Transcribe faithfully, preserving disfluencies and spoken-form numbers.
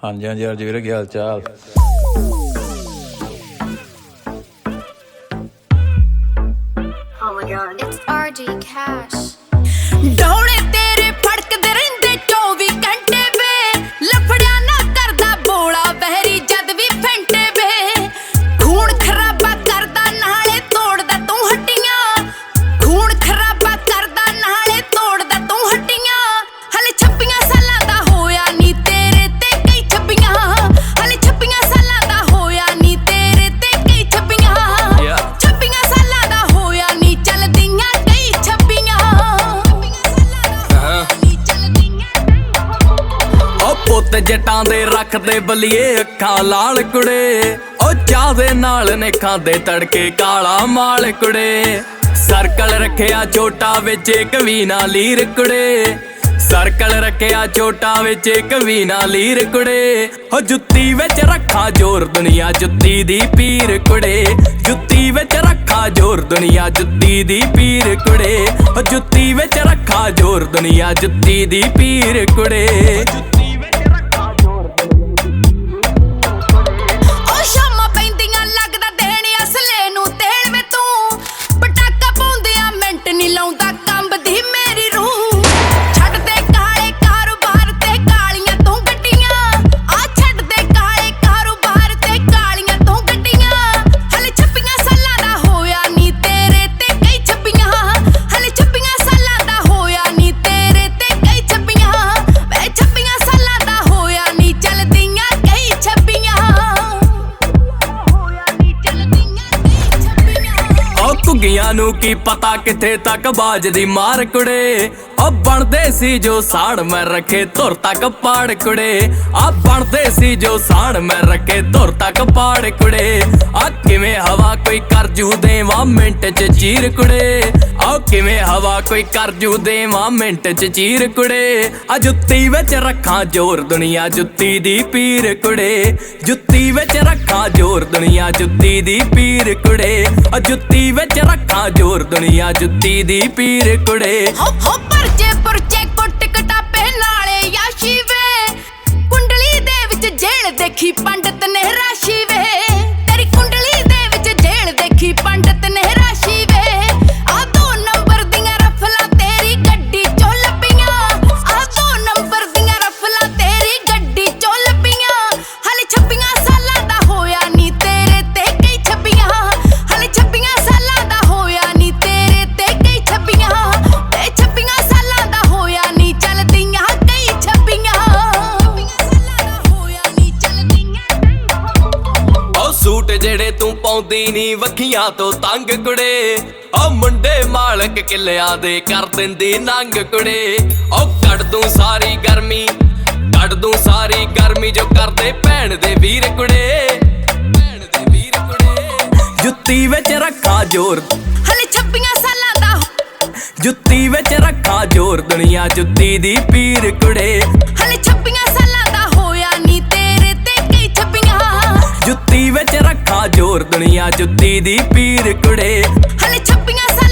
ਹਾਂਜੀ ਹਾਂਜੀ ਅਰਜ ਵੀਰੇ ਕੀ ਹਾਲ ਚਾਲ। Oh my god. It's R J Cash. ਡੌਲੇ ਤੇਰੇ ਫੜਕਦੇ ਰਹਿੰਦੇ ਚੌਵੀ ਘੰਟੇ ਵੇ, ਲਫੜਿਆ ਨਾ ਕਰਦਾ ਬੋਲਾ ਬਹਿਰੀ ਜਦ ਵੀ ਫੈਂਟੇ ਵੇ। ਖੂਨ ਖਰਾਬਾ ਕਰਦਾ ਨਾਲੇ ਤੋੜਦਾ ਤੂੰ ਹੱਡੀਆਂ, ਖੂਨ ਖਰਾਬਾ ਕਰਦਾ ਨਾਲੇ ਤੋੜਦਾ ਤੂੰ ਹੱਡੀਆਂ। ਹਲੇ ਛੱਬੀਆਂ ਸਾਲਾਂ ਦਾ ਹੋਇਆ ਨੀ ਤੇਰੇ ਤੇ ਕਈ ਛੱਬੀਆਂ, ਹਲੇ ਛੱਬੀਆਂ ਸਾਲਾਂ ਦਾ ਹੋਇਆ ਨੀ ਤੇਰੇ ਤੇ ਕਈ ਛੱਬੀਆਂ। ਛੱਬੀਆਂ ਸਾਲਾਂ ਦਾ ਹੋਇਆ ਨੀ ਚੱਲਦੀਆਂ ਕਈ ਛੱਬੀਆਂ। ਪੁੱਤ ਜੱਟਾਂ ਦੇ ਰੱਖਦੇ ਬਲੀਏ ਅੱਖਾਂ ਲਾਲ ਕੁੜੇ, ਉਹ ਚਾਹ ਦੇ ਨਾਲ ਨੇ ਖਾਂਦੇ ਤੜਕੇ ਕਾਲਾ ਮਾਲ ਕੁੜੇ। ਸਰਕਲ ਰੱਖਿਆ ਚੋਟਾ ਵਿੱਚ ਇੱਕ ਵੀ ਨਾ ਲੀਰ ਕੁੜੇ, ਸਰਕਲ ਰੱਖਿਆ ਚੋਟਾ ਵਿੱਚ ਇੱਕ ਵੀ ਨਾ ਲੀਰ ਕੁੜੇ। ਉਹ ਜੁੱਤੀ ਵਿੱਚ ਰੱਖਾ ਜ਼ੋਰ ਦੁਨੀਆ ਜੁੱਤੀ ਦੀ ਪੀਰ ਕੁੜੇ, ਜੁੱਤੀ ਵਿੱਚ ਰੱਖਾ ਜ਼ੋਰ ਦੁਨੀਆ ਜੁੱਤੀ ਦੀ ਪੀਰ ਕੁੜੇ। ਉਹ ਜੁੱਤੀ ਵਿੱਚ ਰੱਖਾ ਜ਼ੋਰ ਦੁਨੀਆ ਜੁੱਤੀ ਦੀ ਪੀਰ ਕੁੜੇ। ਸ਼ਾਮਾਂ ਪੈਂਦੀਆਂ ਲੱਗਦਾ ਦੇਣ ਅਸਲੇ ਨੂੰ ਤੇਲ ਵੇ ਤੂੰ, ਪਟਾਕਾ ਪਾਉਂਦਿਆਂ ਮਿੰਟ ਨੀ ਲਾਉਂਦਾ ਕੰਬਦੀ ਮੇਰੀ ਰੂਹ। ਛੱਡ ਦੇ ਕਾਲੇ ਕਾਰੋਬਾਰ ਤੇ ਕਾਲੀਆਂ ਤੂੰ ਗੱਡੀਆਂ, ਆ ਛੱਡ ਦੇ ਕਾਲੇ ਕਾਰੋਬਾਰ ਤੇ ਕਾਲੀਆਂ ਤੂੰ ਗੱਡੀਆਂ। ਹਲੇ ਛੱਬੀਆਂ ਸਾਲਾਂ ਦਾ ਹੋਇਆ ਨੀ ਤੇਰੇ ਤੇ ਕਈ ਛੱਬੀਆਂ, ਹਲੇ ਛੱਬੀਆਂ ਸਾਲਾਂ ਦਾ ਹੋਇਆ ਨੀ ਤੇਰੇ ਤੇ ਕਈ ਛੱਬੀਆਂ। ਵੇ ਛੱਬੀਆਂ ਸਾਲਾਂ ਦਾ ਹੋਇਆ ਨੀ ਚੱਲਦੀਆਂ ਕਈ ਛੱਬੀਆਂ। ਉਹ ਘੁੱਗੀਆਂ ਨੂੰ ਕੀ ਪਤਾ ਕਿੱਥੇ ਤੱਕ ਬਾਜਦੀ ਮਾਰ ਕੁੜੇ, ਉਹ ਬਣਦੇ ਸੀ ਜੋ ਸਾੜ ਮੈਂ ਰੱਖੇ ਧੁਰ ਤੱਕ ਪਾੜ ਕੁੜੇ। ਆ ਬਣਦੇ ਸੀ ਜੋ ਸਾੜ ਮੈਂ ਰੱਖੇ ਧੁਰ ਤੱਕ ਪਾੜ ਕੁੜੇ। ਆ ਕਿਵੇਂ ਹਵਾ ਕੋਈ ਕਰ ਜੂ ਦੇਵਾਂ ਮਿੰਟ ਚ ਚੀਰ ਕੁੜੇ, ਆ ਕਿਵੇਂ ਹਵਾ ਕੋਈ ਕਰ ਜੂ ਦੇਵਾਂ ਮਿੰਟ ਚ ਚੀਰ ਕੁੜੇ। ਆ ਜੁੱਤੀ ਵਿੱਚ ਰੱਖਾਂ ਜ਼ੋਰ ਦੁਨੀਆ ਜੁੱਤੀ ਦੀ ਪੀਰ ਕੁੜੇ, ਜੁੱਤੀ ਵਿੱਚ ਰੱਖਾਂ ਜ਼ੋਰ ਦੁਨੀਆ ਜੁੱਤੀ ਦੀ ਪੀਰ ਕੁੜੇ। ਆ ਜੁੱਤੀ ਵਿੱਚ ਰੱਖਾਂ ਜ਼ੋਰ ਦੁਨੀਆ ਜੁੱਤੀ ਦੀ ਪੀਰ ਕੁੜੇ। ਹੋ ਹੋ ਪਰਚੇ ਪਰਚੇ ਕੁੱਟ ਕਟਾਪੇ ਨਾਲੇ ਯਾਸ਼ੀ ਵੇ, ਕੁੰਡਲੀ ਦੇ ਵਿੱਚ ਜੇਲ ਦੇਖੀ ਪੰਡਤ ਨੇ ਰਾਸ਼ੀ ਵੇ। ਤੇਰੀ ਕੁੰਡਲੀ ਦੇ ਵਿੱਚ ਜੇਲ ਦੇਖੀ ਪੰਡਤ ਨੇ ਰਾਸ਼ੀ ਵੇ। ਆ ਦੋ ਨੰਬਰ ਦੀਆਂ ਰਫਲਾਂ ਤੇਰੀ ਗੱਡੀ ਚੋਂ ਲੱਭੀਆਂ, ਆ ਦੋ ਨੰਬਰ ਦੀਆਂ ਰਫਲਾਂ ਤੇਰੀ ਗੱਡੀ ਚੋਂ ਲੱਭੀਆਂ। ਹਲੇ ਛੱਬੀਆਂ ਸਾਲਾਂ ਦਾ ਹੋਇਆ ਨੀ ਤੇਰੇ ਤੇ ਕਈ ਛੱਬੀਆਂ, ਹਲੇ ਛੱਬੀਆਂ ਸਾਲਾਂ ਦਾ ਹੋਇਆ ਨੀ ਤੇਰੇ ਤੇ ਕਈ ਛੱਬੀਆਂ। ਤੇ ਛੱਬੀਆਂ ਸਾਲਾਂ ਦਾ ਹੋਇਆ ਨੀ ਚੱਲਦੀਆਂ ਕਈ ਛੱਬੀਆਂ। ਉਹ ਸੂਟ ਜਿਹੜੇ ਤੂੰ ਪਾਉਂਦੀ ਨੀ ਵੱਖੀਆਂ ਤੋਂ ਤੰਗ ਕੁੜੇ, ਉਹ ਮੁੰਡੇ ਮਾਲਕ ਕਿੱਲਿਆਂ ਦੇ ਕਰ ਦਿੰਦੀ ਨੰਗ ਕੁੜੇ। ਉਹ ਕੱਢ ਦੂੰ ਸਾਰੀ ਗਰਮੀ, ਕੱਢ ਦੂੰ ਸਾਰੀ ਗਰਮੀ ਜੋ ਕਰਦੇ ਭੈਣ ਦੇ ਵੀਰ ਕੁੜੇ, ਭੈਣ ਦੇ ਵੀਰ ਕੁੜੇ। ਜੁੱਤੀ ਵਿੱਚ ਰੱਖਾਂ ਜ਼ੋਰ ਹਲੇ ਛੱਬੀਆਂ ਸਾਲਾਂ ਦਾ, ਜੁੱਤੀ ਵਿੱਚ ਰੱਖਾਂ ਜ਼ੋਰ ਦੁਨੀਆ ਜੁੱਤੀ ਦੀ ਪੀਰ ਕੁੜੇ। ਹਲੇ ਛੱਬੀਆਂ ਸਾਲਾਂ ਦਾ ਹੋਇਆ ਨੀ ਤੇਰੇ ਤੇ ਕਈ ਛੱਬੀਆਂ। ਜੁੱਤੀ ਵਿੱਚ ਰੱਖਾਂ ਜ਼ੋਰ ਦੁਨੀਆ ਜੁੱਤੀ ਦੀ ਪੀਰ ਕੁੜੇ। ਹਲੇ ਛੱਬੀਆਂ